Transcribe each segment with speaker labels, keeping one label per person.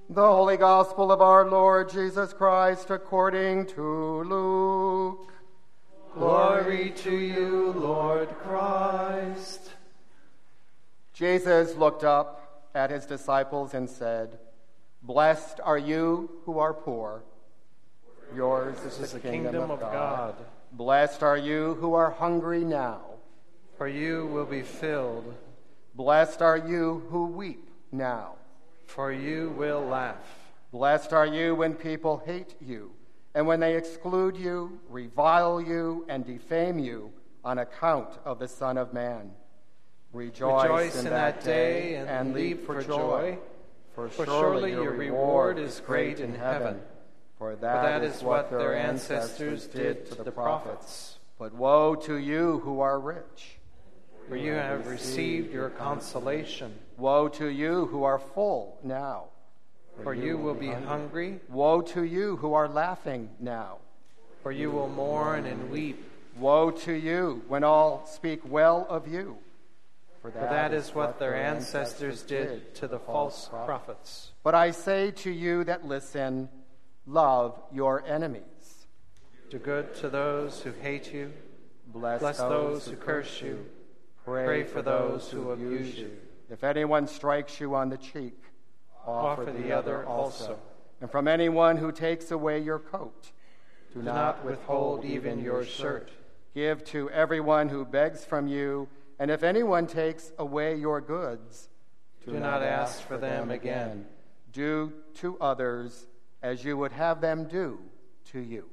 Speaker 1: The Holy Gospel of our Lord Jesus Christ according to Luke.
Speaker 2: Glory to you, Lord Christ.
Speaker 1: Jesus looked up at his disciples and said, "Blessed are you who are poor. Yours is the kingdom of God. Blessed are you who are hungry now,
Speaker 2: For you will be filled.
Speaker 1: Blessed are you who weep now.
Speaker 2: For you will laugh.
Speaker 1: Blessed are you when people hate you, and when they exclude you, revile you, and defame you on account of the Son of Man.
Speaker 2: Rejoice in that day and leap for joy, for surely your reward is great in heaven.
Speaker 1: For that is what their ancestors did to the prophets. But woe to you who are rich,
Speaker 2: For you have received your consolation.
Speaker 1: Woe to you who are full now,
Speaker 2: For you will be hungry.
Speaker 1: Woe to you who are laughing now,
Speaker 2: For you will mourn and weep.
Speaker 1: Woe to you when all speak well of you,
Speaker 2: For that is what their ancestors did to the false prophets.
Speaker 1: But I say to you that listen, love your enemies.
Speaker 2: Do good to those who hate you.
Speaker 1: Bless
Speaker 2: those who curse you. Pray for those who abuse you.
Speaker 1: If anyone strikes you on the cheek,
Speaker 2: Offer the other also.
Speaker 1: And from anyone who takes away your coat,
Speaker 2: Do not withhold even your shirt.
Speaker 1: Give to everyone who begs from you, and if anyone takes away your goods,
Speaker 2: Do not ask for them again.
Speaker 1: Do to others as you would have them do to you.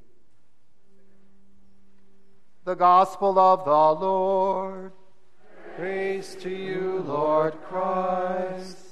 Speaker 1: The Gospel of the Lord.
Speaker 2: Praise to you, Lord Christ.